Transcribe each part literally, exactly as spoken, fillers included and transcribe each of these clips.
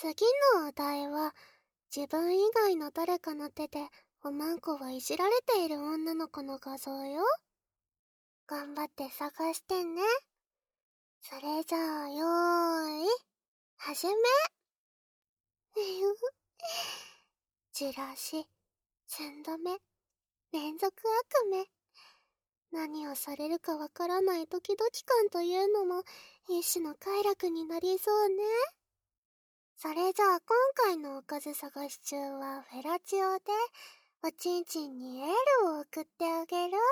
次のお題は、自分以外の誰かの手でおまんこはいじられている女の子の画像よ。頑張って探してね。それじゃあ、よーい、始め。チラシ、寸止め、連続悪夢。何をされるかわからないドキドキ感というのも一種の快楽になりそうね。それじゃあ今回のおかず探し中はフェラチオでおちんちんにエールを送ってあげる。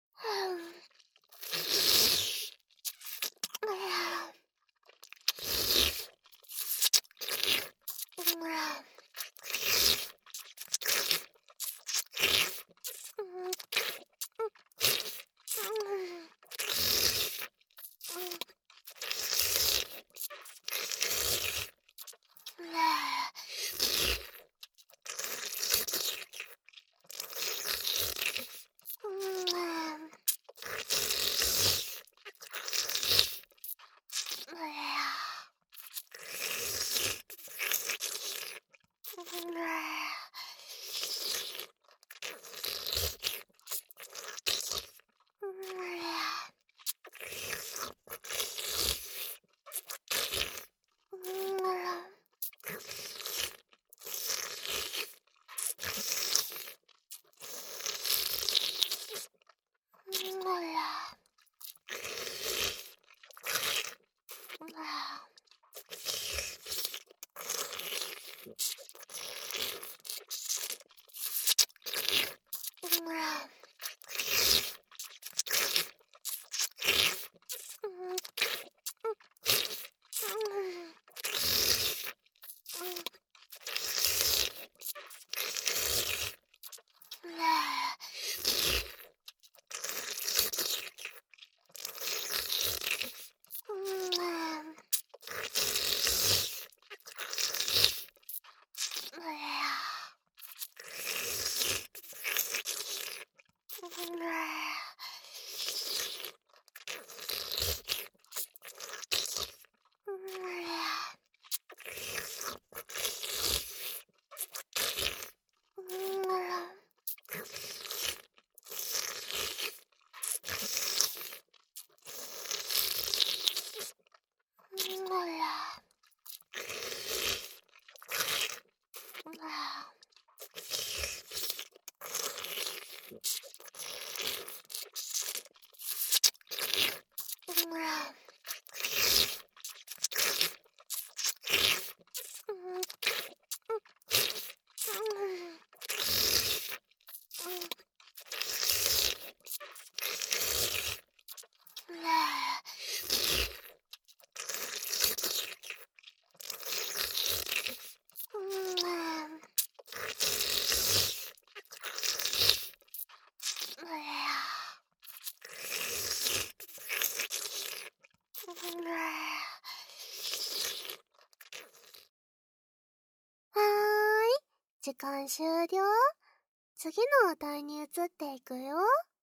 はーい、時間終了。次のお題に移っていくよ。